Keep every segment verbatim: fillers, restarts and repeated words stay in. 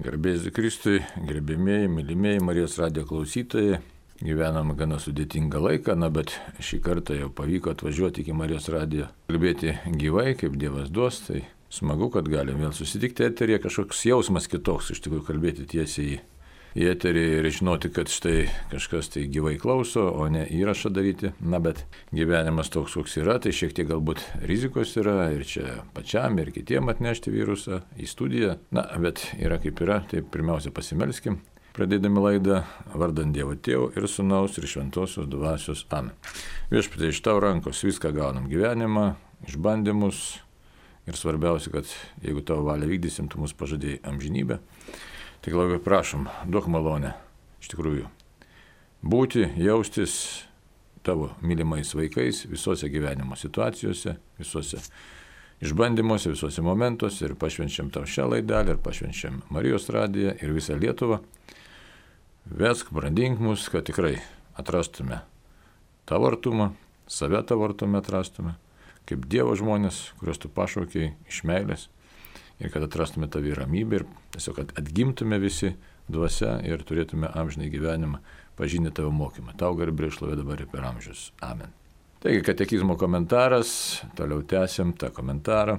Garbės Kristui, gerbėmieji, mylimieji Marijos radijo klausytojai, gyvenam gana sudėtingą laiką, na bet šį kartą jau pavyko atvažiuoti iki Marijos radijo, kalbėti gyvai, kaip Dievas duos, tai smagu, kad galim vėl susitikti eteryje, kažkoks jausmas kitoks, iš tikrųjų kalbėti tiesiai į į eterį ir žinoti, kad štai kažkas tai gyvai klauso, o ne įrašą daryti. Na, bet gyvenimas toks, koks yra, tai šiek tiek galbūt rizikos yra ir čia pačiam, ir kitiem atnešti virusą į studiją. Na, bet yra kaip yra, tai pirmiausia pasimelskim. Pradėdami laidą vardant Dievo Tėvo ir Sūnaus ir Šventosios Dvasios. Amen. Viešpatie, iš tavo rankos viską gaunam gyvenimą, išbandymus ir svarbiausia, kad jeigu tavo valią vykdysim, tu mus pažadėjai amžinybę. Tik labai prašom, duok malonę, iš tikrųjų, būti, jaustis tavo mylimais vaikais visose gyvenimo situacijose, visose išbandymuose, visose momentuose ir pašvenčiam tau šią laidelę, ir pašvenčiam Marijos radiją ir visą Lietuvą. Vesk, brandink mus, kad tikrai atrastume tavo artumą, save tavo artume atrastume, kaip Dievo žmonės, kuriuos tu pašaukei iš meilės. Ir kad atrastume tavį ramybę ir tiesiog atgimtume visi dvasia ir turėtume amžinai gyvenimą, pažinę tavo mokymą. Tau garbė šlovė dabar ir per amžius. Amen. Taigi, katekizmo komentaras, toliau tęsiam tą komentarą.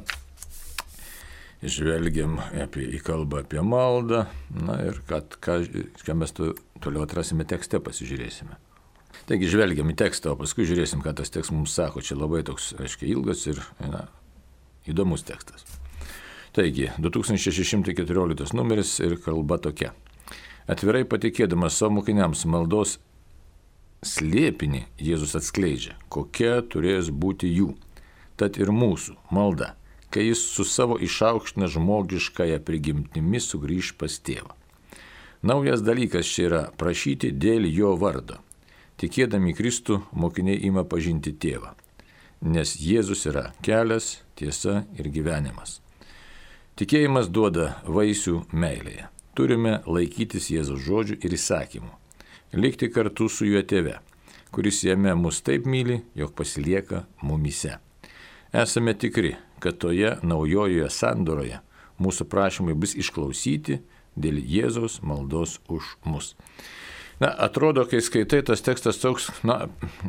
Žvelgiam apie, į kalbą apie maldą, na ir kad, ką, ką mes tu, toliau atrasime tekste, pasižiūrėsime. Taigi, žvelgiam į tekstą, o paskui žiūrėsim, ką tas tekstas mums sako. Čia labai toks, aiškiai, ilgas ir na, įdomus tekstas. Taigi, du tūkstančiai šeši šimtai keturioliktas numeris ir kalba tokia. Atvirai patikėdamas savo mokiniams maldos slėpinį Jėzus atskleidžia, kokia turės būti jų. Tad ir mūsų malda, kai jis su savo išaukština žmogiškąją prigimtimi sugrįž pas tėvą. Naujas dalykas čia yra prašyti dėl jo vardo. Tikėdami Kristų, mokiniai ima pažinti tėvą. Nes Jėzus yra kelias, tiesa ir gyvenimas. Tikėjimas duoda vaisių meilėje. Turime laikytis Jėzaus žodžių ir įsakymų. Likti kartu su juo tėve, kuris jame mus taip myli, jog pasilieka mumyse. Esame tikri, kad toje naujojoje sandoroje mūsų prašymai bus išklausyti dėl Jėzaus maldos už mus. Na, atrodo, kai skaitai tas tekstas toks, na,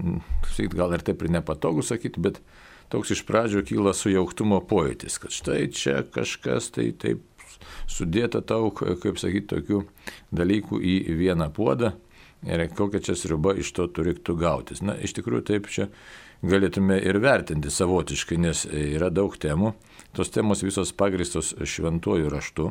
gal ir taip ir nepatogu sakyti, bet toks iš pradžio kyla sujauktumo pojūtis, kad štai čia kažkas tai taip sudėta tau, kaip sakyti, tokių dalykų į vieną puodą ir kokia čia sriuba iš to turėtų gautis. Na, iš tikrųjų taip čia galėtume ir vertinti savotiškai, nes yra daug temų. Tos temos visos pagristos šventuoju raštu,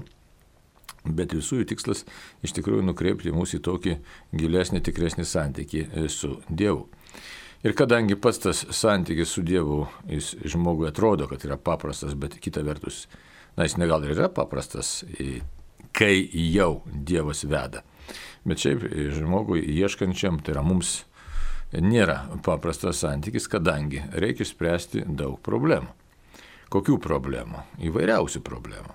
bet visų jų tikslas iš tikrųjų nukreipti mūsų į tokį gilesnį, tikresnį santykį su Dievu. Ir kadangi pats tas santykis su Dievu, jis žmogui atrodo, kad yra paprastas, bet kita vertus, na, jis negal ir yra paprastas, kai jau Dievas veda. Bet šiaip žmogui ieškančiam, tai yra mums, nėra paprastas santykis, kadangi reikia spręsti daug problemų. Kokių problemų? Įvairiausių problemų.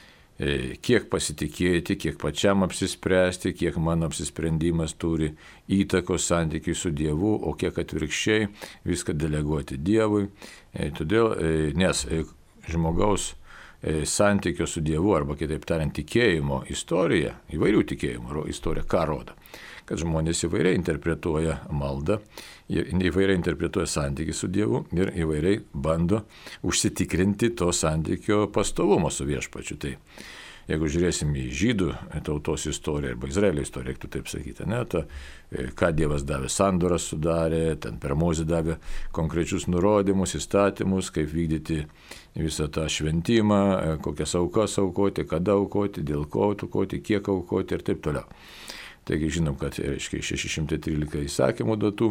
Kiek pasitikėti, kiek pačiam apsispręsti, kiek mano apsisprendimas turi įtakos santykiai su Dievu, o kiek atvirkščiai viską deleguoti Dievui. Todėl, nes žmogaus santykio su Dievu, arba kitaip tariant tikėjimo istorija, įvairių tikėjimų istorija, ką rodo? Kad žmonės įvairiai interpretuoja maldą, įvairiai interpretuoja santykį su Dievu ir įvairiai bando užsitikrinti to santykio pastovumą su viešpačiu. Tai jeigu žiūrėsim į žydų tautos istoriją arba Izraelio istoriją, reiktų taip sakyti, ne, ta, ką Dievas davė, sandorą sudarė, ten per Mozę davė konkrečius nurodymus, įstatymus, kaip vykdyti visą tą šventimą, kokias aukas aukoti, kada aukoti, dėl ko aukoti, kiek aukoti ir taip toliau. Taigi žinom, kad reiškia šeši šimtai trylika įsakymų duotų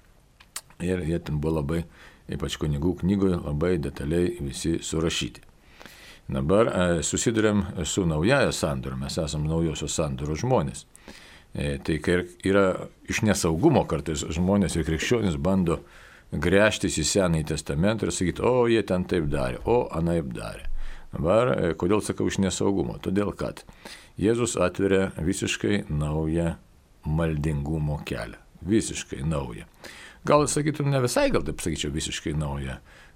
ir jie ten buvo labai, ypač kunigų knygoje, labai detaliai visi surašyti. Dabar susidurėm su naujaja sandora, mes esame naujosios sandoros žmonės. Tai kai yra iš nesaugumo kartais žmonės ir krikščionys bando gręžtis į Senąjį testamentą ir sakyti, o jie ten taip darė, o anaip darė. Dabar, kodėl sakau iš nesaugumo? Todėl, kad Jėzus atveria visiškai naują maldingumo kelią. Visiškai naują. Gal sakytum, ne visai, gal taip sakyčiau, visiškai naują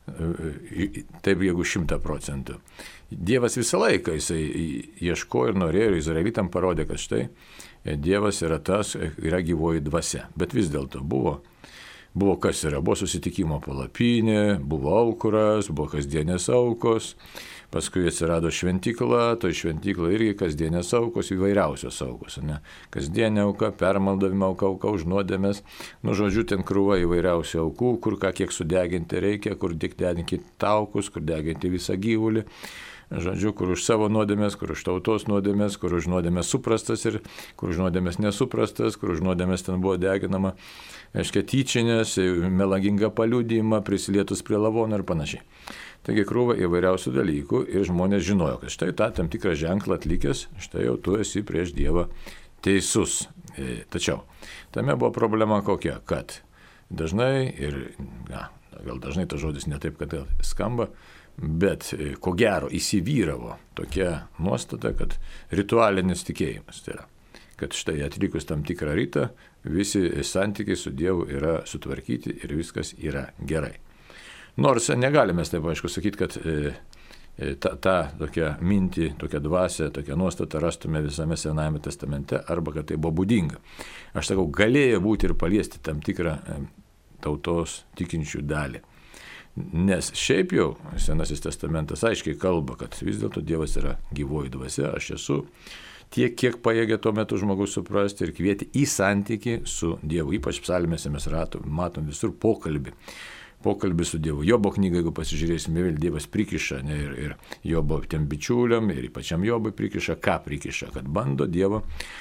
taip jeigu šimta procentų. Dievas visą laiką jisai ieškojo ir norėjo ir izraelitam parodė, kad štai Dievas yra tas, yra gyvoji dvasia. Bet vis dėlto buvo, buvo kas yra, buvo susitikimo palapinė, buvo aukuras, buvo kasdienės aukos, paskui atsirado šventykla, to šventykla irgi kasdienės aukos, įvairiausios aukos. Ne? Kasdienė auka, permaldavimo auka, auka už nuodėmes, nu žodžiu, ten krūva įvairiausių aukų, kur ką kiek sudeginti reikia, kur tik deginti taukus, kur deginti visą gyvulį. Žodžiu, kur už savo nuodėmės, kur už tautos nuodėmės, kur už nuodėmės suprastas ir kur už nuodėmės nesuprastas, kur už nuodėmės ten buvo deginama, aiškiai, tyčinės, melagingą paliudymą, prisilietus prie lavono ir panašiai. Taigi krūva įvairiausių dalykų ir žmonės žinojo, kad štai tą tam tikrą ženklą atlikęs, štai jau tu esi prieš Dievą teisus. Tačiau tame buvo problema kokia, kad dažnai ir, na, gal dažnai tas žodis ne taip, kad skamba, bet ko gero įsivyravo tokia nuostata, kad ritualinis tikėjimas tai yra, kad štai atlikus tam tikrą rytą visi santykiai su Dievu yra sutvarkyti ir viskas yra gerai. Nors negalime taip aišku sakyti, kad tą, tą tokią mintį, tokią dvasę, tokią nuostatą rastume visame Senajame testamente arba kad tai buvo būdinga. Aš sakau, galėjo būti ir paliesti tam tikrą tautos tikinčių dalį. Nes šiaip jau Senasis testamentas aiškiai kalba, kad vis dėlto Dievas yra gyvoji dvasia, aš esu tiek, kiek pajėgia tuo metu žmogus suprasti ir kvieti į santykį su Dievu. Ypač psalmėse mes ratom, matom visur pokalbį. Pokalbį su Dievu. Jobo knygą, jeigu pasižiūrėsime, vėl Dievas prikiša, ne, ir, ir Jobo tiem bičiuliam, ir pačiam Jobui prikiša, ką prikiša, kad bando Dievą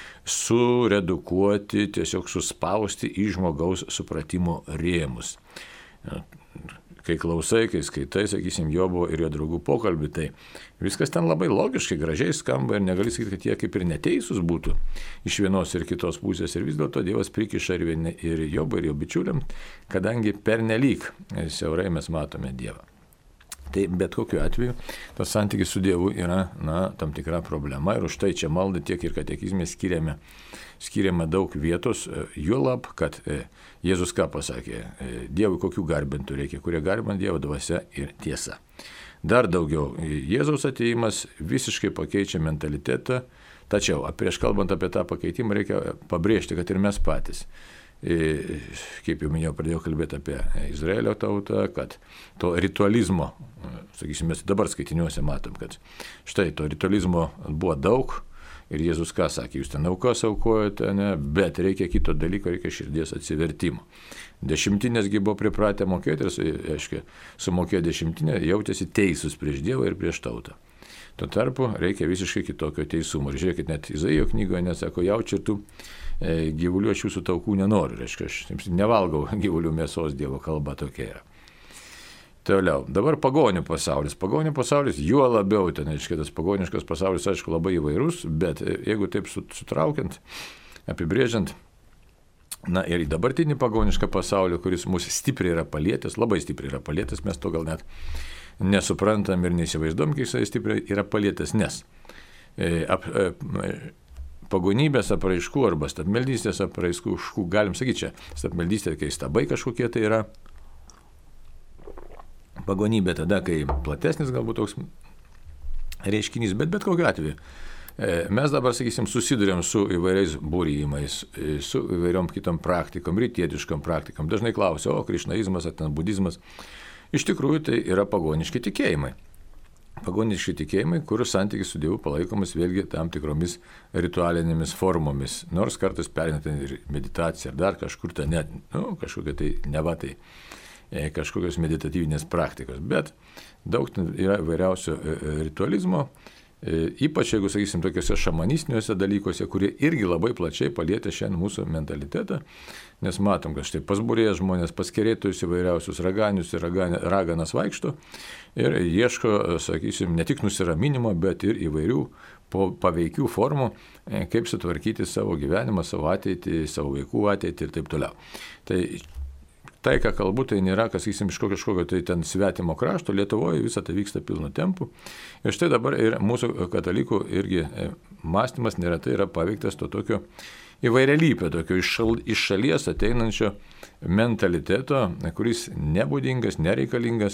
suredukuoti, tiesiog suspausti į žmogaus supratimo rėmus. Kai klausai, kai skaitai, sakysim, Jobo ir jo draugų pokalbį, tai viskas ten labai logiškai, gražiai skamba ir negali sakyti, kad jie kaip ir neteisūs būtų iš vienos ir kitos pusės. Ir vis dėlto Dievas prikiša ir, vieni, ir Jobo ir jo bičiuliam, kadangi pernelyg siaurai mes matome Dievą. Tai bet kokiu atveju tas santykis su Dievu yra, na, tam tikra problema ir už tai čia maldai tiek ir katekizme skiriame, skiriame daug vietos, juolab, kad Jėzus ką pasakė, Dievui kokių garbintų reikia, kurie garbina Dievo dvasia ir tiesa. Dar daugiau, Jėzaus atėjimas visiškai pakeičia mentalitetą, tačiau prieš kalbant apie tą pakeitimą reikia pabrėžti, kad ir mes patys. Kaip jau minėjau, pradėjau kalbėti apie Izraelio tautą, kad to ritualizmo, sakysime, mes dabar skaitiniuose matom, kad štai to ritualizmo buvo daug ir Jėzus ką sakė, jūs ten aukas aukojate, ne, bet reikia kito dalyko, reikia širdies atsivertimo. Dešimtinėsgi buvo pripratę mokėti ir, aiškiai, sumokėjo dešimtinę, jautėsi teisūs prieš Dievą ir prieš tautą. Tuo tarpu reikia visiškai kitokio teisumo. Ir žiūrėkit, net Izaijo knygoje nesako, jaučiu tų e, gyvulių aš jūsų taukų nenoriu. Reiškia, aš nevalgau gyvulių mėsos, Dievo kalba tokia yra. Toliau, dabar pagonių pasaulis. Pagonių pasaulis juo labiau, ten, reiškia, tas pagoniškas pasaulis, aišku, labai įvairus, bet jeigu taip sutraukiant, apibrėžiant, na ir į dabartinį pagonišką pasaulį, kuris mūsų stipriai yra palietęs, labai stipriai yra palietęs, mes to gal net nesuprantam ir neįsivaizduom, kiek jisai stipriai yra palietęs, nes e, ap, e, pagonybės apraiškų arba stabmeldystės apraiškų, galim sakyti čia, stabmeldystė, kai stabai kažkokie tai yra, pagonybė tada, kai platesnis galbūt toks reiškinys, bet bet kokiu atveju. Mes dabar, sakysim, susidurėm su įvairiais būrymais, su įvairiom kitom praktikom, rytietiškom praktikom. Dažnai klausia, o krišnaizmas ar ten budizmas. Iš tikrųjų, tai yra pagoniški tikėjimai. Pagoniški tikėjimai, kurių santykis su Dievu palaikomas vėlgi tam tikromis ritualinėmis formomis. Nors kartais perinant ir meditaciją, ar dar kažkur tai net, nu, kažkokia tai neva tai kažkokios meditatyvinės praktikos, bet daug yra įvairiausio ritualizmo, ypač jeigu, sakysim, tokiuose šamanistiniuose dalykuose, kurie irgi labai plačiai palietė šiandien mūsų mentalitetą, nes matom, kad štai pasburėję žmonės, paskerėtojus įvairiausius raganius ir raganas vaikšto ir ieško, sakysim, ne tik nusiraminimo, bet ir įvairių paveikių formų, kaip sutvarkyti savo gyvenimą, savo ateitį, savo vaikų ateitį ir taip toliau. Tai Tai, ką kalbu, tai nėra, kas įsim iš kažkokio tai ten svetimo krašto, Lietuvoje visą tai vyksta pilnu tempu. Ir štai dabar ir mūsų katalikų irgi mąstymas neretai yra paveiktas to tokio įvairialypio, tokio iš, šal, iš šalies ateinančio mentaliteto, kuris nebūdingas, nereikalingas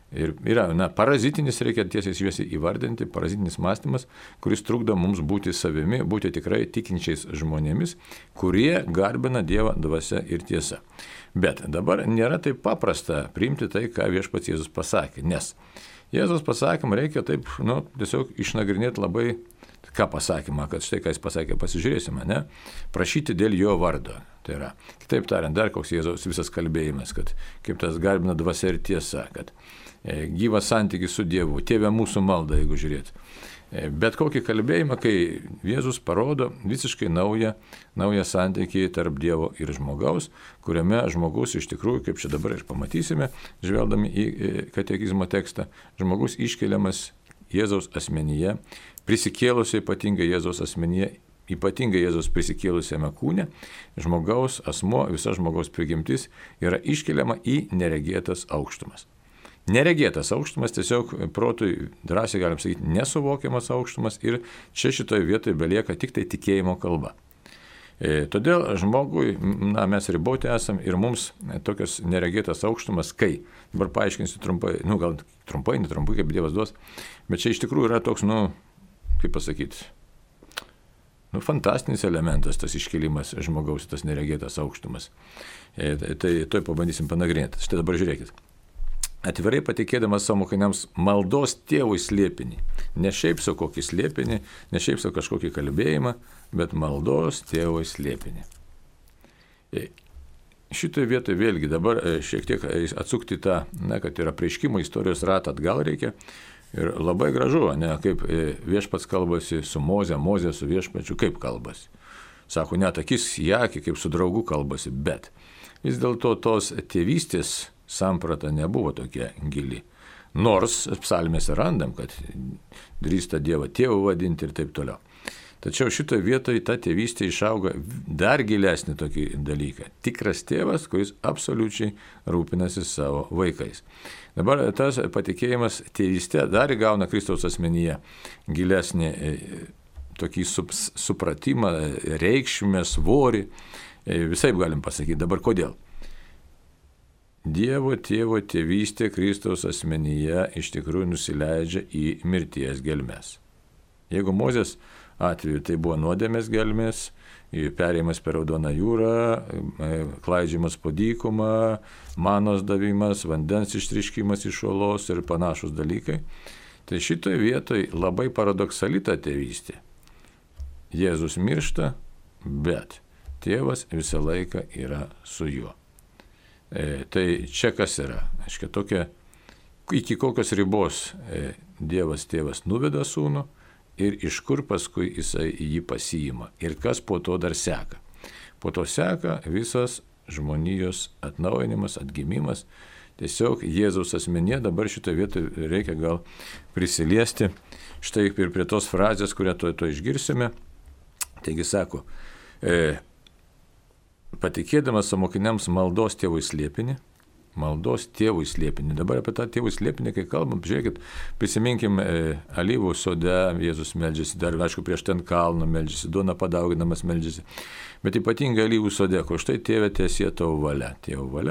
Ir yra, na, parazitinis, reikia tiesiai šviesiai įvardinti, parazitinis mąstymas, kuris trukdo mums būti savimi, būti tikrai tikinčiais žmonėmis, kurie garbina Dievą dvasia ir tiesa. Bet dabar nėra taip paprasta priimti tai, ką viešpats Jėzus pasakė, nes Jėzus pasakymą reikia taip, nu, tiesiog išnagrinėti labai, ką pasakymą, kad štai ką jis pasakė, pasižiūrėsime, ne? Prašyti dėl jo vardo. Tai yra, kitaip tariant, dar koks Jėzaus visas kalbėjimas, kad kaip tas garbina dvasia ir tiesa, kad e, gyvas santykis su Dievu, tėve mūsų malda, jeigu žiūrėt. E, bet kokį kalbėjimą, kai Jėzus parodo visiškai naują, naują santykį tarp Dievo ir žmogaus, kuriame žmogus iš tikrųjų, kaip čia dabar ir pamatysime, žvelgdami į katekizmo tekstą, žmogus iškeliamas Jėzaus asmenyje, prisikėlusio ypatingai Jėzaus asmenyje, ypatingai Jėzaus prisikėlusiame kūne, žmogaus asmuo, visa žmogaus prigimtis yra iškeliama į neregėtas aukštumas. Neregėtas aukštumas, tiesiog protui drąsiai galim sakyti nesuvokiamas aukštumas ir čia šitoje vietoje belieka tik tai tikėjimo kalba. E, todėl žmogui, na, mes riboti esam ir mums tokios neregėtas aukštumas, kai, dabar paaiškinsiu trumpai, nu gal trumpai, netrumpai, kaip Dievas duos, bet čia iš tikrųjų yra toks, nu, kaip pasakyti, nu, fantastinis elementas tas iškilimas žmogaus, tas neregėtas aukštumas. E, tai, tai toj pabandysim panagrinėti. Štai dabar žiūrėkit. Atvirai patikėdamas savo mokiniams maldos tėvui slėpinį. Ne šiaip su kokį slėpinį, ne šiaip su kažkokį kalbėjimą, bet maldos tėvui slėpinį. E, šitoje vietoje vėlgi dabar šiek tiek atsukti tą, na, kad yra apreiškimo istorijos ratą atgal reikia. Ir labai gražu, ne, kaip viešpats kalbasi su Moze, Moze su viešpačiu, kaip kalbasi. Sako, net akis į akį, kaip su draugu kalbasi, bet vis dėlto tos tėvystės samprata nebuvo tokia gili. Nors psalmėse randam, kad drįsta Dievą tėvu vadinti ir taip toliau. Tačiau šitoje vietoje ta tėvystė išauga dar gilesnį tokį dalyką. Tikras tėvas, kuris absoliučiai rūpinasi savo vaikais. Dabar tas patikėjimas tėvystė dar įgauna Kristaus asmenyje gilesnį tokį supratimą, reikšmę, svorį. Visai galim pasakyti. Dabar kodėl? Dievo tėvo tėvystė Kristaus asmenyje iš tikrųjų nusileidžia į mirties gelmes. Jeigu Mozės atveju tai buvo nuodėmės gelmės, perėjimas per Raudoną jūrą, klaidžiamas po dykumą, manos davimas, vandens ištriškimas iš uolos ir panašus dalykai. Tai šitoje vietoje labai paradoksali ta tėvystė. Jėzus miršta, bet tėvas visą laiką yra su juo. E, tai čia kas yra? Aiškia, tokia, iki kokios ribos e, Dievas tėvas nuveda sūnų, ir iš kur paskui jisai jį pasiima. Ir kas po to dar seka. Po to seka visas žmonijos atnaujinimas, atgimimas. Tiesiog Jėzaus asmenyje dabar šitoje vietoje reikia gal prisiliesti. Štai ir prie tos frazės, kurią to, to išgirsime. Taigi sako, e, patikėdamas savo mokiniams maldos tėvui slėpinį, maldos tėvui slėpinį. Dabar apie tą tėvui slėpinį, kai kalbam, žiūrėkit, prisiminkim e, alyvų sode, Jėzus meldžiasi, dar aišku prieš ten kalną meldžiasi, duona padauginamas meldžiasi, bet ypatingai alyvų sode, kur štai tėve tiesie tavo valia, tėvo valia.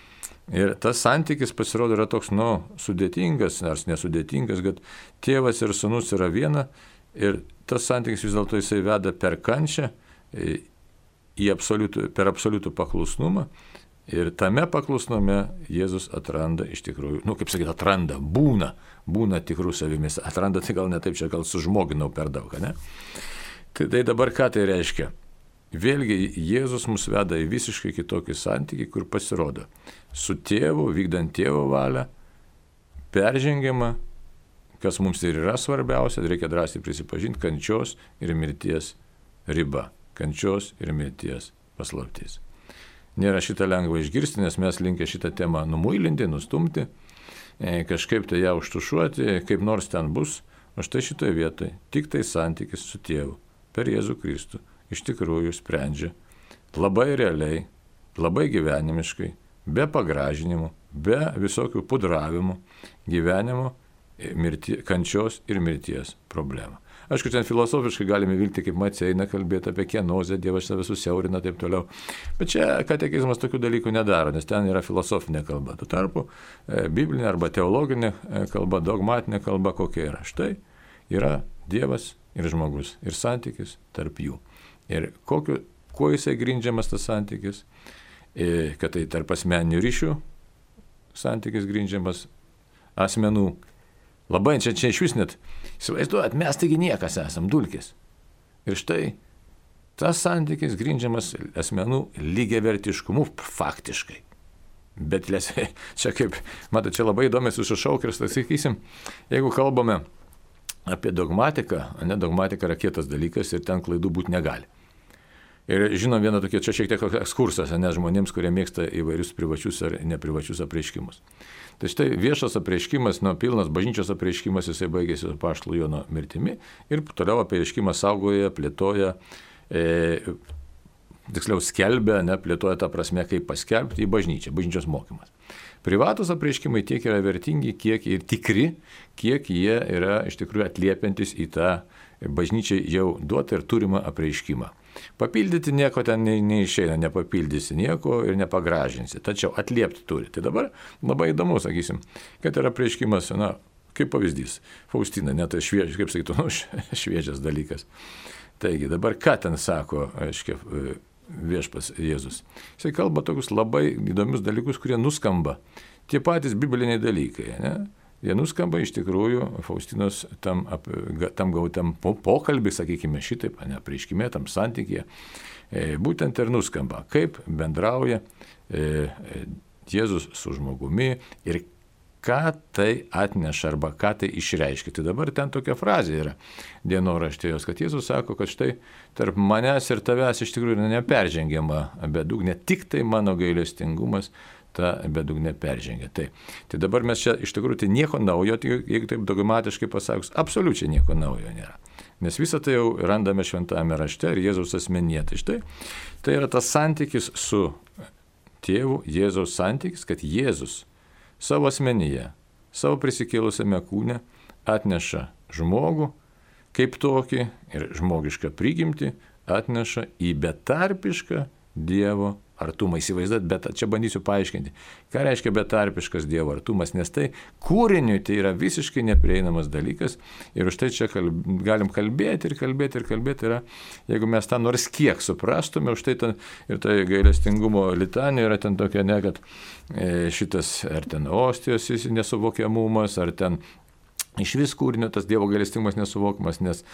Ir tas santykis pasirodo yra toks, nu, sudėtingas, nors nesudėtingas, kad tėvas ir sūnus yra viena ir tas santykis vis dėlto jisai veda per kančią, e, į absoliutų, per absoliutų paklusnumą. Ir tame paklusnume Jėzus atranda iš tikrųjų, nu kaip sakyti, atranda, būna, būna tikrų savimis, atranda tai gal ne taip, čia gal sužmoginau per daug, ne? Tai, tai dabar ką tai reiškia? Vėlgi Jėzus mus veda į visiškai kitokį santykį, kur pasirodo, su tėvu, vykdant tėvo valią, peržengiama, kas mums ir yra svarbiausia, reikia drąsiai prisipažinti, kančios ir mirties riba, kančios ir mirties paslaptis. Nėra šitą lengva išgirsti, nes mes linkę šitą temą numuilinti, nustumti, kažkaip tai ją užtušuoti, kaip nors ten bus, o štai šitoje vietoje tik tai santykis su tėvu per Jėzų Kristų iš tikrųjų sprendžia labai realiai, labai gyvenimiškai, be pagražinimų, be visokių pudravimų gyvenimo, mirti, kančios ir mirties problemą. Aišku, ten filosofiškai galime vilti, kaip Macė eina kalbėti apie kenozę, Dievas save susiaurina taip toliau. Bet čia katekizmas tokių dalykų nedaro, nes ten yra filosofinė kalba. Tuo tarpu biblinė arba teologinė kalba, dogmatinė kalba kokia yra. Štai yra Dievas ir žmogus ir santykis tarp jų. Ir kokiu, kuo jisai grindžiamas tas santykis, kad tai tarp asmeninių ryšių santykis grindžiamas asmenų. Labai čia, čia iš vis net, įsivaizduojat, mes taigi niekas esam, dulkės. Ir štai tas santykis grindžiamas asmenų lygiavertiškumu faktiškai. Bet čia kaip, matai, čia labai įdomiai susišaukęs, tai sakysim, jeigu kalbame apie dogmatiką, ne, dogmatika yra kietas dalykas ir ten klaidų būti negali. Ir žinom vieną tokį, čia šiek tiek ekskursas, ne, žmonėms, kurie mėgsta įvairius privačius ar neprivačius apreiškimus. Tai štai viešas apreiškimas, nu, pilnas bažnyčios apreiškimas, jisai baigėsi apaštalo Jono mirtimi ir toliau apreiškimą saugoja, plėtoja, e, tiksliau skelbia, ne, plėtoja tą prasme, kaip paskelbti į bažnyčią, bažnyčios mokymas. Privatus apreiškimai tiek yra vertingi, kiek ir tikri, kiek jie yra iš tikrųjų atliepiantis į tą bažnyčiai jau duotą ir turimą apreiškimą. Papildyti nieko ten neišeina, nepapildysi nieko ir nepagražinsi, tačiau atliepti turi. Tai dabar labai įdomu, sakysim, kad yra apreiškimas, na, kaip pavyzdys, Faustina, net tai šviežias, kaip sakytų, nu, šviežias dalykas. Taigi dabar ką ten sako, aiškiai, viešpas Jėzus. Jisai kalba tokius labai įdomius dalykus, kurie nuskamba. Tie patys bibliniai dalykai, ne? Jie nuskamba iš tikrųjų Faustinos tam, tam gautam pokalbį, sakykime šitaip, ne, prieškime, tam santykėje, e, būtent ir nuskamba, kaip bendrauja e, Jėzus su žmogumi ir ką tai atneša arba ką tai išreiškia. Tai dabar ten tokia frazė yra dienoraštėjos, kad Jėzus sako, kad štai tarp manęs ir tavęs iš tikrųjų yra neperžengiama bedugnė, tik tai mano gailestingumas ta bedugnė peržengia. Tai, tai dabar mes čia iš tikrųjų tai nieko naujo, tai, jeigu taip dogmatiškai pasakus, absoliučiai nieko naujo nėra. Nes visą tai jau randame šventame rašte ir Jėzaus asmenyje. Tai štai, tai yra tas santykis su tėvu, Jėzaus santykis, kad Jėzus savo asmenyje, savo prisikėlusiame kūne atneša žmogų kaip tokį ir žmogišką prigimtį atneša į betarpišką Dievo artumą. Įsivaizduot, bet čia bandysiu paaiškinti, ką reiškia betarpiškas Dievo artumas, nes tai kūriniui tai yra visiškai neprieinamas dalykas ir už tai čia kalb, galim kalbėti ir kalbėti ir kalbėti yra, jeigu mes tą nors kiek suprastume, už tai ten, ir tai gailestingumo litanija yra ten tokia, ne, kad e, šitas ar ten ostijos nesuvokiamumas, ar ten iš vis kūrinio tas Dievo gailestingumas nesuvokiamas, nes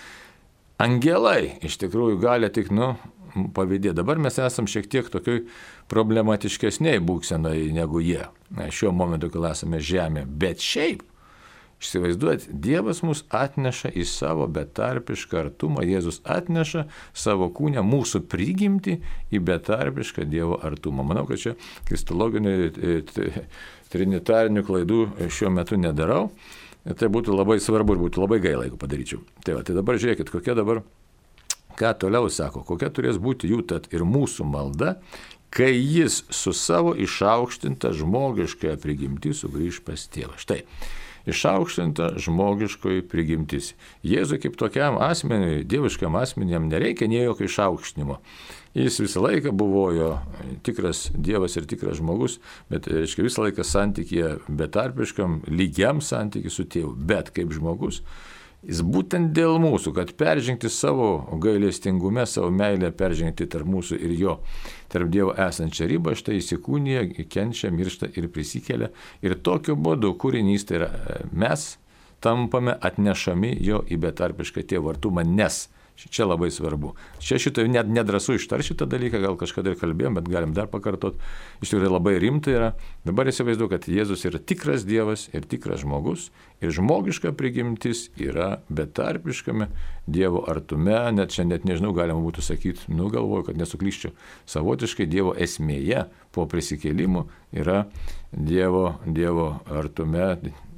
angelai iš tikrųjų gali tik, nu, pavydėti. Dabar mes esam šiek tiek tokioj problematiškesniai būksenai negu jie. Šiuo momentu, kai esame žemė. Bet šiaip, įsivaizduojat, Dievas mus atneša į savo betarpišką artumą. Jėzus atneša savo kūnę, mūsų prigimtį į betarpišką Dievo artumą. Manau, kad čia kristologinių trinitarinių klaidų šiuo metu nedarau. Tai būtų labai svarbu ir būtų labai gaila, jeigu padaryčiau. Tai, va, tai dabar žiūrėkit, kokia dabar, ką toliau sako, kokia turės būti jų tad ir mūsų malda, kai jis su savo išaukštinta žmogiškąja prigimtį sugrįž pas tėvą. Štai, išaukštinta žmogiškoji prigimtis. Jėzui kaip tokiam asmeniui, dieviškam asmeniui, jam nereikia nei jokio išaukštinimo. Jis visą laiką buvo jo tikras Dievas ir tikras žmogus, bet reiškia, visą laiką santykėje betarpiškam, lygiam santykį su tėvu. Bet kaip žmogus, jis būtent dėl mūsų, kad peržengti savo gailestingume, savo meilę peržengti tarp mūsų ir jo, tarp Dievo esančią ribą, štai įsikūnija, kenčia, miršta ir prisikelia. Ir tokiu būdu kūrinys, tai yra mes tampame atnešami jo į betarpišką tėvo artumą, nes čia labai svarbu. Čia šitą net nedrąsu ištar šitą dalyką, gal kažkada ir kalbėjom, bet galim dar pakartot. Iš tikrųjų labai rimtai yra. Dabar įsivaizduoju, kad Jėzus yra tikras Dievas ir tikras žmogus. Ir žmogiška prigimtis yra betarpiškame Dievo artume. Net čia net nežinau, galima būtų sakyti, nu galvoju, kad nesuklyščiau. Savotiškai Dievo esmėje po prisikėlimų yra Dievo, Dievo artume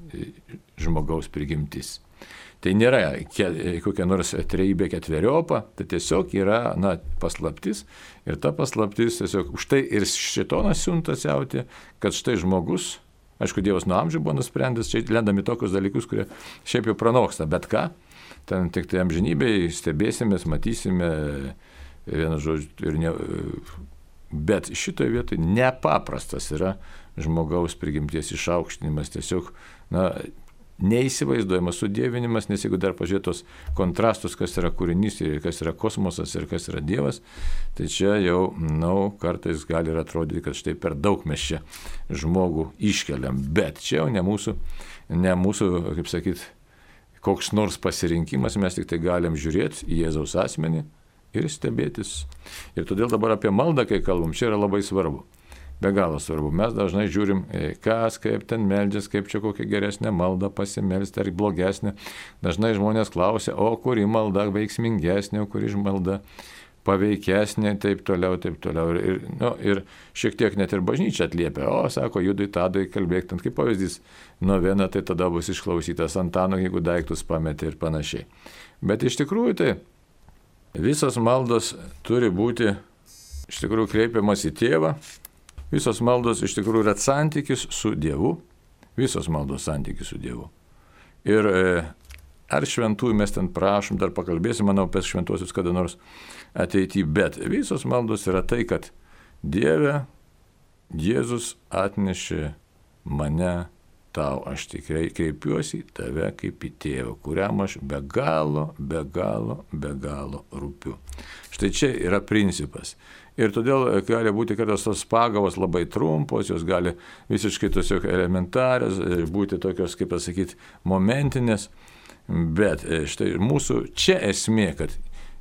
žmogaus prigimtis. Tai nėra kokia nors trejybė ketveriopą, tai tiesiog yra, na, paslaptis ir ta paslaptis tiesiog už tai ir šėtonas siunta siauti, kad štai žmogus, aišku, Dievas nuo amžių buvo nusprendęs, čia lendami tokius dalykus, kurie šiaip jau pranoksta, bet ką, ten tik tai amžinybėj stebėsimės, matysime vieną žodžiu ir ne, bet šitoje vietoje nepaprastas yra žmogaus prigimties išaukštinimas, tiesiog, na, neįsivaizduojamas sudėvinimas, nes jeigu dar pažiūrėtos kontrastus, kas yra kūrinys ir kas yra kosmosas ir kas yra Dievas, tai čia jau, na, kartais gali ir atrodyti, kad štai per daug mes čia žmogų iškeliam, bet čia jau ne mūsų, ne mūsų, kaip sakyt, koks nors pasirinkimas, mes tik tai galim žiūrėti į Jėzaus asmenį ir stebėtis. Ir todėl dabar apie maldą, kai kalbam, čia yra labai svarbu. Be galo svarbu. Mes dažnai žiūrim, kas, kaip ten meldžias, kaip čia kokią geresnę maldą pasimelsti ar blogesnę. Dažnai žmonės klausia, o kuri malda veiksmingesnė, o kuri malda paveikesnė, taip toliau, taip toliau. Ir, nu, ir šiek tiek net ir bažnyčia atliepia, o, sako, Judui Tadui kalbėk, ten kaip pavyzdys, novena, tai tada bus išklausytas Antano, jeigu daiktus pametė ir panašiai. Bet iš tikrųjų tai visos maldos turi būti, iš tikrųjų, kreipiamas į tėvą. Visos maldos iš tikrųjų yra santykis su Dievu, visos maldos santykis su Dievu. Ir ar šventųjų mes ten prašom, dar pakalbėsim, manau, apie šventuosius kada nors ateityje, bet visos maldos yra tai, kad Dieve, Jėzus atnešė mane tau, aš tikrai kreipiuosi į tave kaip į tėvą, kuriam aš be galo, be galo, be galo rūpiu. Štai čia yra principas. Ir todėl gali būti, kad tos pagavos labai trumpos, jos gali visiškai tiesiog elementarios, būti tokios, kaip pasakyti, momentinės, bet štai mūsų čia esmė, kad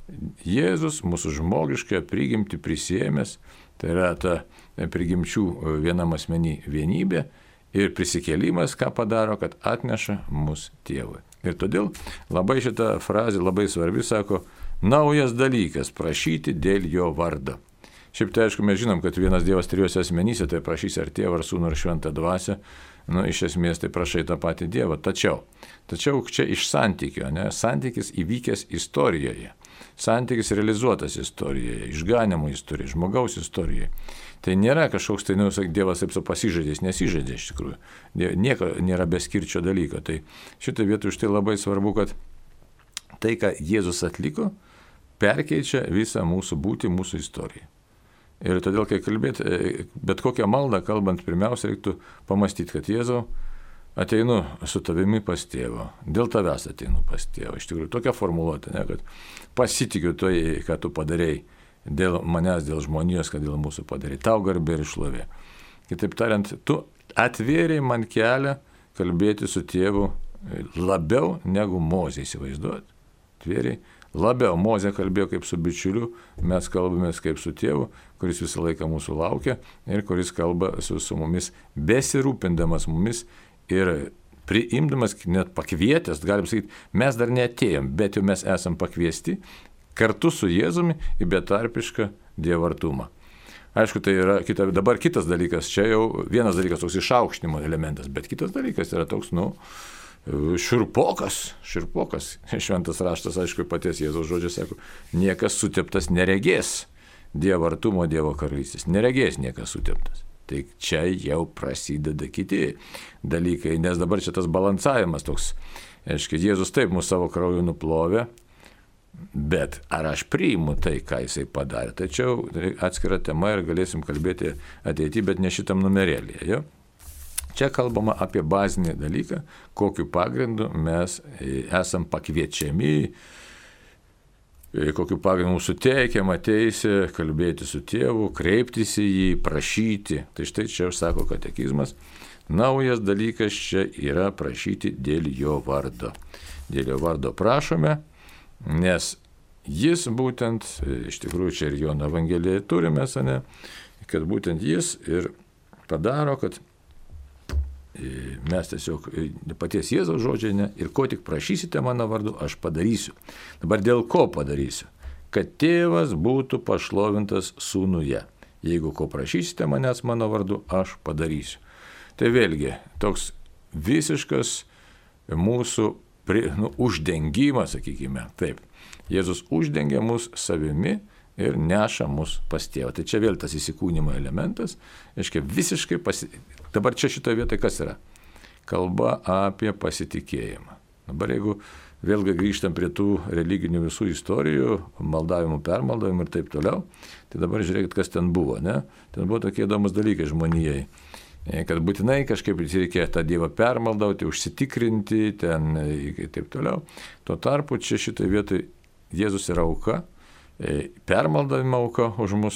Jėzus mūsų žmogišką prigimtį prisiėmęs, tai yra ta prigimčių vienam asmenį vienybė ir prisikėlimas, ką padaro, kad atneša mus tėvui. Ir todėl labai šita frazė labai svarbi, sako, naujas dalykas prašyti dėl jo vardo. Šiaip tai aišku, mes žinom, kad vienas Dievas trijose asmenyse, tai prašys ar tėvą, ar sūnų, ar šventą dvasią, nu, iš esmės tai prašai tą patį Dievą. Tačiau, tačiau čia iš santykio, ne, santykis įvykęs istorijoje, santykis realizuotas istorijoje, išganimo istorijoje, žmogaus istorijoje. Tai nėra kažkoks, tai, nu, Dievas taip su pasižadės, nesižadė iš tikrųjų. Nieko nėra beskirčio dalyko. Tai šitą vietą už tai labai svarbu, kad tai, ką Jėzus atliko, perkeičia visą mūsų būtį, mūsų istoriją. Ir todėl, kai kalbėti, bet kokią maldą kalbant, pirmiausia, reiktų pamastyti, kad Jėzau, ateinu su tavimi pas tėvą, dėl tavęs ateinu pas tėvą. Iš tikrųjų, tokia formuluotė, ne, kad pasitikiu to, ką tu padarėjai, dėl manęs, dėl žmonijos, kad dėl mūsų padarėjai, tau garbė ir šlovė. Kitaip tariant, tu atvėrėjai man kelią kalbėti su tėvu labiau negu Mozė, įsivaizduot. Atvėrėjai. Labiau Mozė kalbėjo kaip su bičiuliu, mes kalbamės kaip su tėvu, kuris visą laiką mūsų laukia ir kuris kalba su, su mumis, besirūpindamas mumis ir priimdamas, net pakvietęs, galim sakyti, mes dar neatėjom, bet jau mes esam pakviesti kartu su Jėzumi į betarpišką dievartumą. Aišku, tai yra kita, dabar kitas dalykas, čia jau vienas dalykas toks išaukštinimo elementas, bet kitas dalykas yra toks, nu, širpokas, širpokas. Šventas raštas, aišku, paties Jėzaus žodžiai sako, niekas suteptas neregės Dievo artumo, Dievo karalystės. Neregės niekas suteptas. Tai čia jau prasideda kiti dalykai, nes dabar čia tas balansavimas toks, aišku, Jėzus taip mūsų savo krauju nuplovė, bet ar aš priimu tai, ką jisai padarė. Tačiau atskira tema ir galėsim kalbėti ateityje, bet ne šitam numerėlėje. Jo? Čia kalbama apie bazinį dalyką, kokiu pagrindu mes esam pakviečiami, kokiu pagrindu mūsų teikiama teisė kalbėti su tėvu, kreiptis į jį, prašyti. Tai štai čia sako katekizmas, naujas dalykas čia yra prašyti dėl jo vardo. Dėl jo vardo prašome, nes jis būtent, iš tikrųjų čia ir Jono Evangelijoje turime, ne, kad būtent jis ir padaro, kad mes tiesiog paties Jėzaus žodžiai, ne, ir ko tik prašysite mano vardu, aš padarysiu. Dabar dėl ko padarysiu? Kad tėvas būtų pašlovintas sūnuje. Jeigu ko prašysite manęs mano vardu, aš padarysiu. Tai vėlgi, toks visiškas mūsų nu, uždengimas, sakykime, taip. Jėzus uždengia mus savimi ir neša mus pas tėvą. Tai čia vėl tas įsikūnymo elementas, aiškiai, visiškai pasi... Dabar čia šitoje vietoje kas yra? Kalba apie pasitikėjimą. Dabar jeigu vėlgi grįžtam prie tų religinių visų istorijų, maldavimų, permaldavimų ir taip toliau. Tai dabar žiūrėkit, kas ten buvo, ne? Ten buvo tokie įdomus dalykai žmonijai. Kad būtinai kažkaip reikia tą Dievą permaldauti, užsitikrinti, ten ir taip toliau. Tuo tarpu čia šitoje vietoje Jėzus yra auka, permaldavimo auka už mus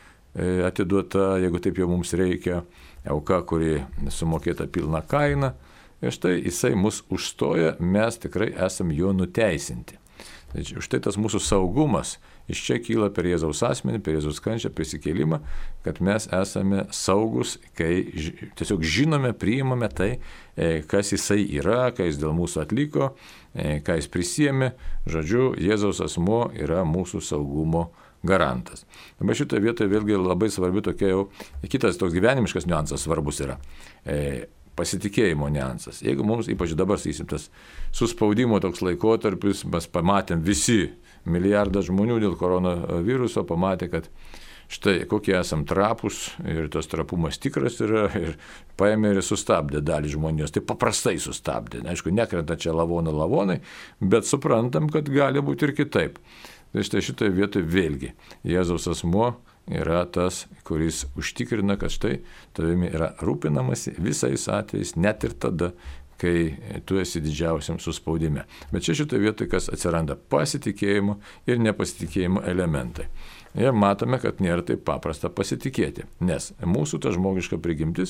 atiduota, jeigu taip jau mums reikia, auka, kuri sumokėta pilną kainą. Ir štai jisai mus užstoja, mes tikrai esam jo nuteisinti. Tai štai tas mūsų saugumas iš čia kyla per Jėzaus asmenį, per Jėzaus kančią, prisikėlimą, kad mes esame saugus, kai tiesiog žinome, priimame tai, kas jisai yra, ką jis dėl mūsų atliko, ką jis prisėmė. Žodžiu, Jėzaus asmuo yra mūsų saugumo garantas. Dabar šitoje vietoje vėlgi labai svarbi tokia jau, kitas toks gyvenimiškas niuansas svarbus yra. Pasitikėjimo niuansas. Jeigu mums, ypač dabar, sakysim, tas suspaudimo toks laikotarpis, mes pamatėm visi, milijardas žmonių dėl koronaviruso pamatė, kad štai kokie esam trapus ir tas trapumas tikras yra ir paėmė ir sustabdė dalį žmonijos. Tai paprastai sustabdė. Aišku, nekrenta čia lavonai lavonai, bet suprantam, kad gali būti ir kitaip. Tai štai šitoje vietoje vėlgi Jėzaus asmuo yra tas, kuris užtikrina, kad štai tavimi yra rūpinamasi visais atvejais, net ir tada, kai tu esi didžiausiam suspaudime. Bet čia šitoje vietoje kas atsiranda? Pasitikėjimo ir nepasitikėjimo elementai. Ir matome, kad nėra taip paprasta pasitikėti, nes mūsų ta žmogiška prigimtis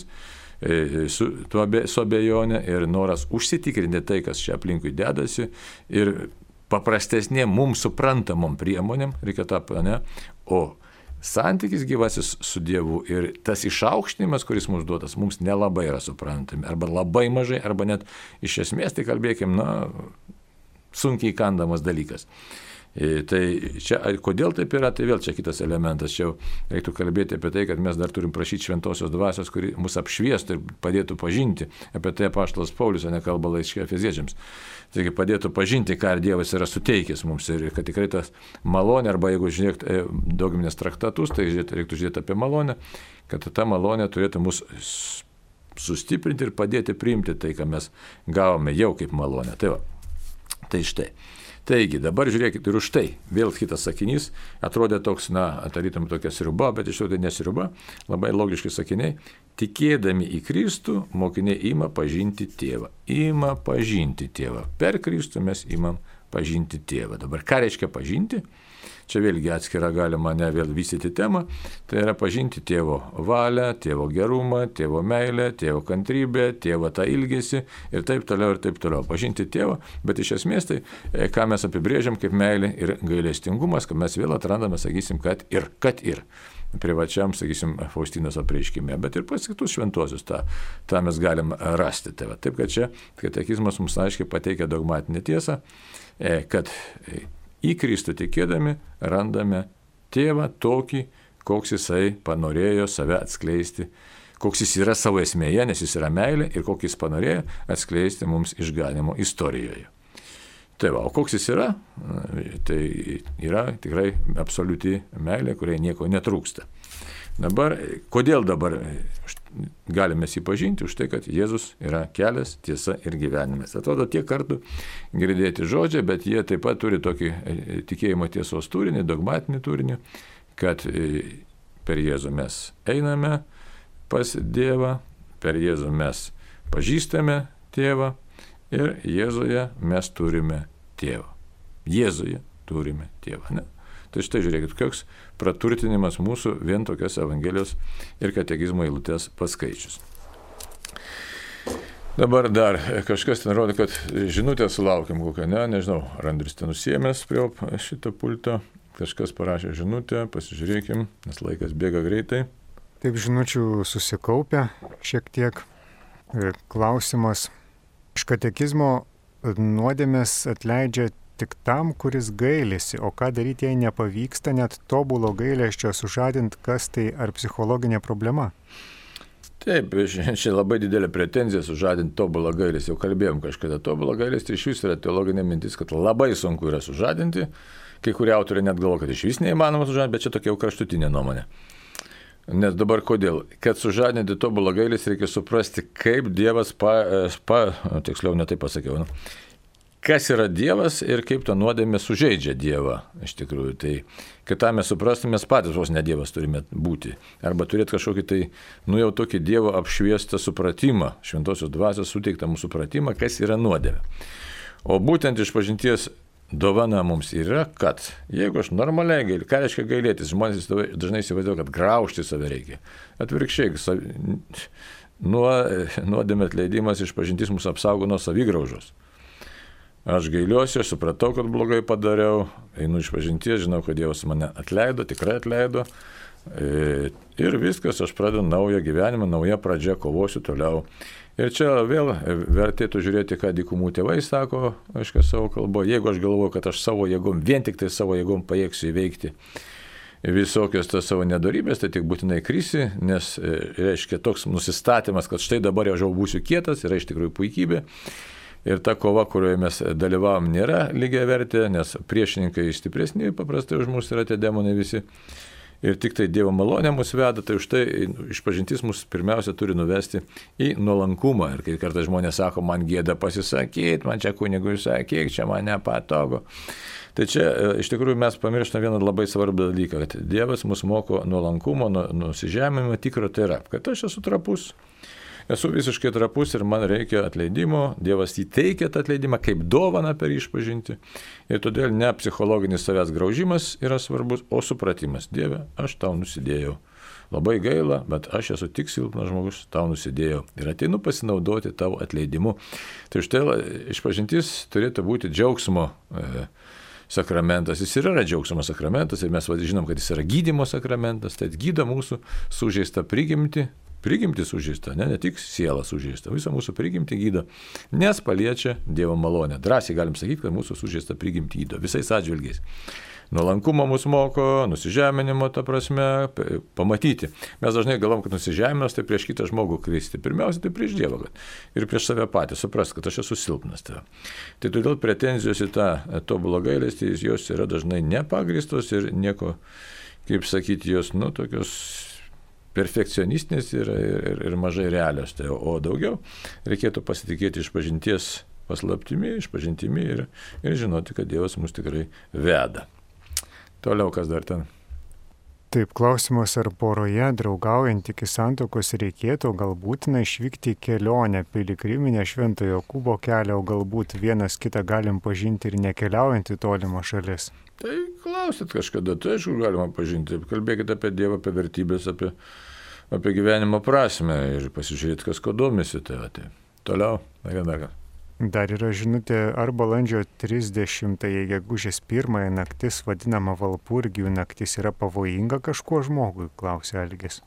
su, su abejonė ir noras užsitikrinti tai, kas čia aplinkui dedasi ir paprastesnė mums suprantamom priemonėm, reikia tą, ne, o santykis gyvasis su Dievu ir tas išaukštinimas, kuris mums duotas, mums nelabai yra suprantami, arba labai mažai, arba net iš esmės, tai kalbėkim, na, sunkiai kandamas dalykas. Tai čia, kodėl taip yra, tai vėl čia kitas elementas. Čia reiktų kalbėti apie tai, kad mes dar turim prašyti šventosios dvasios, kuri mus apšviestų ir padėtų pažinti. Apie tai apaštalas Paulius, o ne kalba laiške Efeziečiams. Taigi padėtų pažinti, ką Dievas yra suteikęs mums ir kad tikrai tas malonė, arba jeigu žiūrėt dogminės traktatus, tai reiktų žiūrėti apie malonę, kad ta malonė turėtų mus sustiprinti ir padėti priimti tai, ką mes gavome jau kaip malonę. Tai va, tai štai. Taigi, dabar žiūrėkit ir už tai, vėl kitas sakinys, atrodė toks, na, tarytum tokia sriuba, bet iš tikrųjų tai nesriuba, labai logiški sakiniai. Tikėdami į Kristų, mokiniai ima pažinti tėvą. Ima pažinti tėvą. Per Kristų mes imam pažinti tėvą. Dabar ką reiškia pažinti? Čia vėlgi atskira galima ne vėl vystyti temą, tai yra pažinti tėvo valią, tėvo gerumą, tėvo meilę, tėvo kantrybę, tėvo tą ilgesį ir taip toliau ir taip toliau. Pažinti tėvą, bet iš esmės tai, ką mes apibrėžiam kaip meilė ir gailestingumas, kad mes vėl atrandame, sakysim, kad ir, kad ir. Privačiam, sakysim, Faustinos apreiškime, bet ir pas kitus šventuosius tą, tą mes galim rasti. Tai va, taip, kad čia katekizmas mums aiškiai pateikia dogmatinę tiesą, kad į Kristų tikėdami randame tėvą tokį, koks jisai panorėjo save atskleisti, koks jis yra savo esmėje, nes jis yra meilė ir kokį jis panorėjo atskleisti mums išganimo istorijoje. Tai va, o koks jis yra? Tai yra tikrai absoliuti meilė, kuriai nieko netrūksta. Dabar, kodėl dabar galime jį pažinti? Už tai, kad Jėzus yra kelias, tiesa ir gyvenimas. Atrodo, tiek kartų girdėti žodžiai, bet jie taip pat turi tokį tikėjimo tiesos turinį, dogmatinį turinį, kad per Jėzų mes einame pas Dievą, per Jėzų mes pažįstame Tėvą ir Jėzuje mes turime Tėvą. Jėzuje turime Tėvą, ne? Tai štai žiūrėkit, koks praturtinimas mūsų vien tokios Evangelijos ir katekizmo eilutės paskaičius. Dabar dar kažkas ten rodo, kad žinutę sulaukiam kokią, ne, nežinau, ar Andrius ten nusiėmęs prie šito pulto, kažkas parašė žinutę, pasižiūrėkim, nes laikas bėga greitai. Taip, žinučių susikaupia šiek tiek. Klausimas, iš katekizmo nuodėmės atleidžia tik tam, kuris gailisi, o ką daryti, jei nepavyksta net tobulo gailesčio sužadinti, kas tai ar psichologinė problema? Taip, čia labai didelė pretenzija sužadinti tobulą gailestį. Jau kalbėjom kažkada, tobulą gailestį iš vis yra teologinė mintis, kad labai sunku yra sužadinti. Kai kurie autoriai net galvo, kad iš vis neįmanoma sužadinti, bet čia tokia jau kraštutinė nuomonė. Nes dabar kodėl? Kad sužadinti tobulą gailestį reikia suprasti, kaip Dievas, pa, pa, tiksliau ne taip pasakiau, nu, kas yra Dievas ir kaip ta nuodėmė sužeidžia Dievą. Iš tikrųjų, tai kad tą mes suprastume, mes patys vos ne Dievas turime būti. Arba turėti kažkokį tai, nu jau tokį Dievo apšviestą supratimą, šventosios dvasios suteiktą mūsų supratimą, kas yra nuodėmė. O būtent išpažinties dovana mums yra, kad jeigu aš normaliai gailiu, ką reiškia gailėtis, žmonės dažnai įsivaizduoja, kad graužti save reikia. Atvirkščiai, nuo nuodėmė atleidimas išpažintis mus apsaugo nuo savigraužos. Aš gailiuosi, aš supratau, kad blogai padariau, einu išpažinties, žinau, kad Dievas mane atleido, tikrai atleido. Ir viskas, aš pradedu naują gyvenimą, nauja pradžia, kovosiu toliau. Ir čia vėl vertėtų žiūrėti, ką dykumų tėvai sako, aiškiai, savo kalboje. Jeigu aš galvoju, kad aš savo jėgom, vien tik tai savo jėgom pajėgsiu įveikti visokios tas savo nedorybės, tai tik būtinai krisi, nes, reiškia, toks nusistatymas, kad štai dabar jau būsiu kietas, yra iš tikrųjų puikybė. Ir ta kova, kurioje mes dalyvavom, nėra lygiai vertė, nes priešininkai stipresni paprastai už mus yra tie demonai visi. Ir tik tai Dievo malonė mus veda, tai už tai išpažintis mus pirmiausia turi nuvesti į nuolankumą. Ir kai kartais žmonės sako, man gėda pasisakyti, man čia kunigui sakyk, čia man nepatogu. Tai čia iš tikrųjų mes pamirštame vieną labai svarbų dalyką, kad Dievas mus moko nuolankumo, nusižemimo tikro, tai yra, kad aš esu trapus. Esu visiškai trapus ir man reikia atleidimo, Dievas įteikia tą atleidimą kaip dovaną per išpažinti. Ir todėl ne psichologinis savęs graužimas yra svarbus, o supratimas. Dieve, aš tau nusidėjau. Labai gaila, bet aš esu tik silpnas žmogus, tau nusidėjau. Ir ateinu pasinaudoti tavo atleidimu. Tai štai išpažintis turėtų būti džiaugsmo e, sakramentas. Jis ir yra džiaugsmo sakramentas ir mes žinom, kad jis yra gydymo sakramentas. Tai gydo mūsų sužeistą prigimtį. Prigimtį sužeista, ne, ne tik siela sužeista, visą mūsų prigimtį gydo, nes paliečia Dievo malonę. Drąsiai galim sakyti, kad mūsų sužeista prigimtį gydo, visais atžvilgiais. Nuolankumo mus moko, nusižeminimo, ta prasme, pamatyti. Mes dažnai galvom, kad nusižeminimas tai prieš kitą žmogų kristi. Pirmiausia, tai prieš Dievą. Ir prieš save patį suprast, kad aš esu silpnas. Tai, tai todėl pretenzijos į tą tobulą gailestį, jos yra dažnai nepagristos ir nieko, kaip sakyti, jos, nu, tokios perfekcionistinės ir, ir, ir mažai realios. Tai, o daugiau reikėtų pasitikėti išpažinties paslaptimi, išpažintimi ir, ir žinoti, kad Dievas mus tikrai veda. Toliau, kas dar ten? Taip, klausimas, ar poroje draugaujant iki santuokos reikėtų galbūt išvykti į kelionę, piligriminę Šventojo Jokūbo kelią, o galbūt vienas kitą galim pažinti ir nekeliaujant į tolimą šalis? Tai klausit kažkada, tai aišku galima pažinti, kalbėkite apie Dievą, apie vertybės, apie, apie gyvenimo prasme ir pasižiūrėti, kas ko domisi. Tai, tai. Toliau, dar dar. Dar yra žinutė, ar balandžio trisdešimtąją gegužės pirmąją naktis, vadinama Valpurgijų naktis, yra pavojinga kažkuo žmogui, klausė Algis.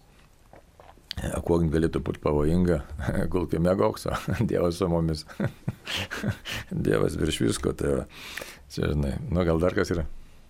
Ja, kuo galėtų būti pavojinga, gulkime gauksą, Dievas su mumis. Dievas virš visko, tai čia, žinai, nu gal dar kas yra.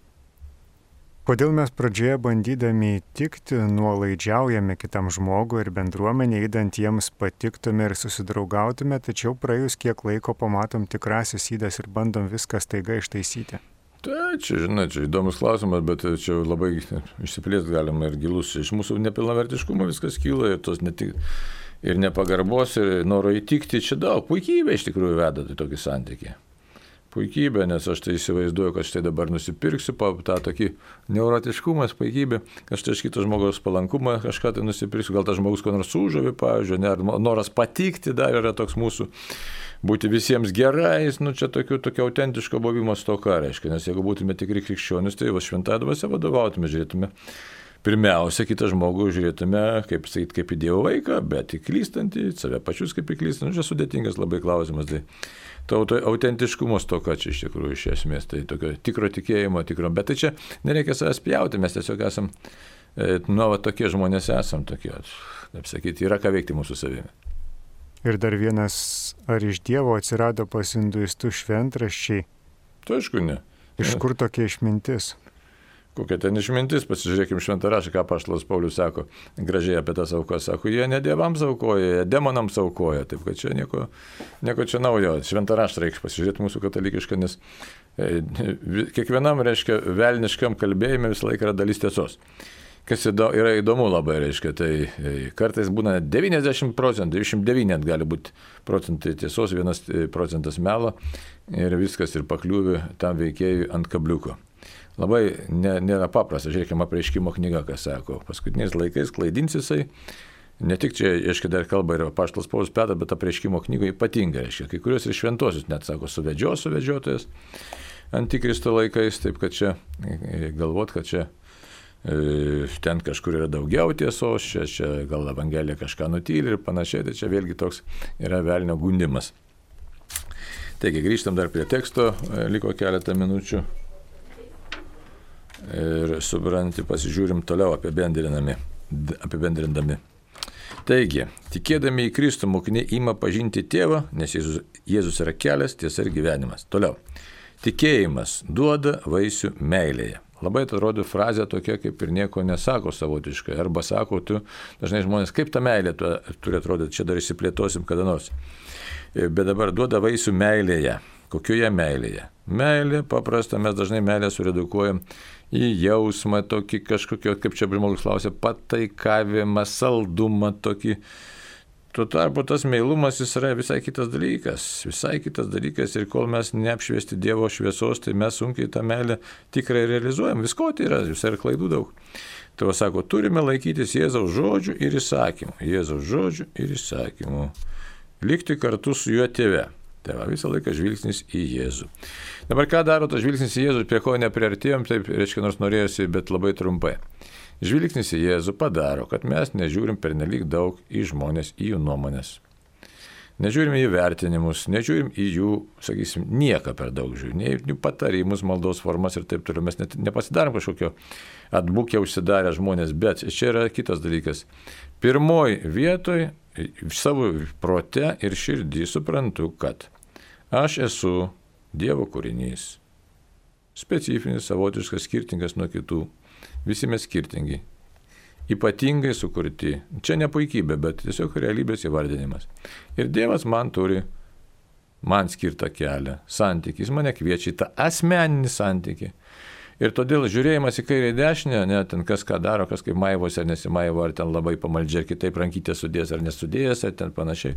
Kodėl mes pradžioje bandydami įtikti, nuolaidžiaujame kitam žmogui ir bendruomenė, įdant jiems patiktume ir susidraugautume, tačiau praėjus kiek laiko pamatom tikrasis ydas ir bandom viską staiga ištaisyti? Tai čia, žinai, čia įdomus klausimas, bet čia labai išsiplėsti galima ir gilus. Iš mūsų nepilnavertiškumo viskas kyla ir tos netik... ir nepagarbos, ir noro įtikti, čia daug. Puikybė iš tikrųjų veda į tokį santykį. Puikybė, nes aš tai įsivaizduoju, kad štai dabar nusipirksiu, tą tokį neurotiškumas, puikybė, kad štai iš kito žmogaus palankumą kažką tai nusipirksiu, gal tas žmogus ko nors sužavi, pavyzdžiui, ne, ar noras patikti dar yra toks mūsų, būti visiems gerais, nu čia tokių, tokio autentiško buvimo stoka reiškia, nes jeigu būtume tikri krikščionys, tai va šventąją dvasią vadovautume, žiūrėtume. Pirmiausia, kitą žmogų žiūrėtume, kaip sakyti, kaip į Dievo vaiką, bet į klystantį, save pačius kaip į klystantį. Nu, čia sudėtingas labai klausimas. Tai to autentiškumo stoka čia iš tikrųjų iš esmės. Tai tokio tikro tikėjimo, tikro. Bet tai čia nereikia savęs pjauti, mes tiesiog esam, e, nu, va, tokie žmonės esam, tokie, taip sakyti, yra ką veikti mūsų savimi. Ir dar vienas, ar iš Dievo atsirado pas hinduistų šventraščiai? Tai aišku, ne. Iš kur tokia išmintis? Kokia ten išmintis, pasižiūrėkime šventą raštą, ką apaštalas Paulius sako, gražiai apie tas aukas, sako, jie ne dievams aukoja, jie demonams aukoja, taip kad čia nieko, nieko čia naujo, šventą raštą reikia pasižiūrėti mūsų katalikišką, nes e, kiekvienam, reiškia, velniškam kalbėjime visą laiką yra dalis tiesos. Kas yra įdomu labai, reiškia, tai kartais būna devyniasdešimt procentų, dvidešimt devyni net gali būti procentai tiesos, vienas procentas melo ir viskas ir pakliūvi tam veikėjui ant kabliuko. Labai ne, nėra paprasta, žiūrėkime, apreiškimo knyga, kas sako, paskutiniais laikais klaidins jisai, ne tik čia, reiškia, dar kalba ir apaštalas Paulius Petras, bet apreiškimo knyga ypatinga, reiškia, kai kurios ir šventosius net sako, suvedžios, suvedžiotojas antikristo laikais, taip kad čia galvot, kad čia ten kažkur yra daugiau tiesos, čia, čia gal Evangelija kažką nutyli ir panašiai, tai čia vėlgi toks yra velnio gundimas. Taigi grįžtam dar prie teksto, liko keletą minučių ir supranti, pasižiūrim toliau apibendrinami. apibendrindami. Taigi, tikėdami į Kristų mokiniai ima pažinti tėvą, nes Jėzus, Jėzus yra kelias, tiesa ir gyvenimas. Toliau, tikėjimas duoda vaisių meilėje. Labai atrodo frazė tokia, kaip ir nieko nesako savotiškai. Arba sako, tu, dažnai žmonės, kaip ta meilė tu, turi atrodyti, čia dar išsiplėtosim kada nors. Bet dabar duoda vaisių meilėje. Kokioje meilėje? Meilė, paprasta, mes dažnai meilę suredukuojam į jausmą tokį kažkokio, kaip čia žmogus klausė, pataikavimą, saldumą tokį. Tuo tarpu tas meilumas jis yra visai kitas dalykas, visai kitas dalykas ir kol mes neapšviesti Dievo šviesos, tai mes sunkiai tą meilę tikrai realizuojam. Visko tai yra, visai ir klaidų daug. Tai va sako, turime laikytis Jėzaus žodžių ir įsakymų. Jėzaus žodžių ir įsakymų. Likti kartu su juo tėve. Tai va visą laiką žvilgsnis į Jėzų. Dabar ką daro tas žvilgsnis į Jėzų, prie ko nepriartėjom, taip reiškia nors norėjusi, bet labai trumpai. Žvilgsnis į Jėzų padaro, kad mes nežiūrim pernelyg daug į žmonės, į jų nuomonės. Nežiūrim į vertinimus, nežiūrim į jų, sakysim, nieką per daug žiūrim, nei jų patarimus, maldos formas ir taip toliau. Mes net nepasidarom kažkokio atbukę užsidarę žmonės, bet čia yra kitas dalykas. Pirmoj vietoj savo prote ir širdį suprantu, kad aš esu Dievo kūrinys. Specifinis, savotiškas, skirtingas nuo kitų. Visi mes skirtingi. Ypatingai sukurti. Čia ne puikybė, bet tiesiog realybės įvardinimas. Ir Dievas man turi, man skirtą kelią, santykį. Jis mane kviečia į tą asmeninį santykį. Ir todėl žiūrėjimas į kairę dešinę, ne, ten kas ką daro, kas kaip maivosi ar nesimaivo, ar ten labai pamaldžiai, ar kitaip rankytė sudės ar nesudėjęs, ar ten panašiai.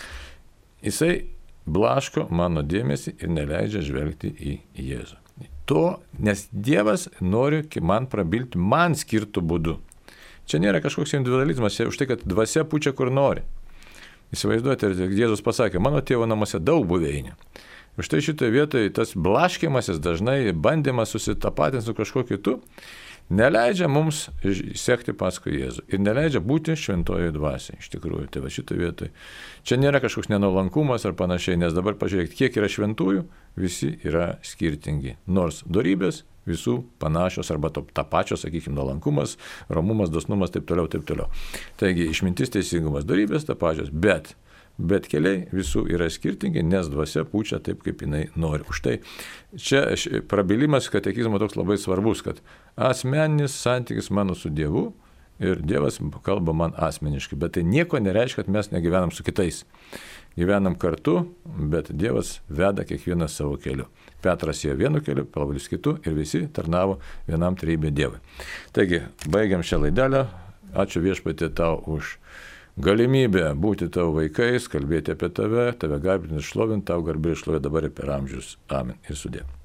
Jisai blaško mano dėmesį ir neleidžia žvelgti į Jėzų. To, nes Dievas nori man prabilti man skirtų būdu. Čia nėra kažkoks individualizmas, už tai, kad dvasia pučia kur nori. Įsivaizduojate, Jėzus pasakė, mano tėvo namuose daug buveinių. Už tai šitoje vietoje tas blaškimasis, dažnai bandymas susitapatinti su kažkuo kitu, neleidžia mums sekti paskui Jėzų ir neleidžia būti šventojoje dvasiai. Iš tikrųjų, tai va šitoje vietoje. Čia nėra kažkoks nenuolankumas ar panašiai, nes dabar pažiūrėkit, kiek yra šventųjų, visi yra skirtingi. Nors dorybės visų panašios arba to, ta pačios, sakykime, nuolankumas, romumas, dosnumas, taip toliau, taip toliau. Taigi, išmintis, teisingumas, dorybės ta pačios, bet Bet keliai visų yra skirtingi, nes dvasia pučia taip, kaip jinai nori. Už tai čia prabilimas katekizmo toks labai svarbus, kad asmeninis santykis mano su Dievu ir Dievas kalba man asmeniškai. Bet tai nieko nereiškia, kad mes negyvenam su kitais. Gyvenam kartu, bet Dievas veda kiekvieną savo keliu. Petras ėjo vienu keliu, Paulius kitu ir visi tarnavo vienam trejybė Dievui. Taigi, baigiam šią laidelę. Ačiū Viešpatie tau už galimybę būti tavo vaikais, kalbėti apie tave, tave garbinti, šlovinti, tau garbė ir šlovė dabar ir per amžius. Amen. Ir sudė.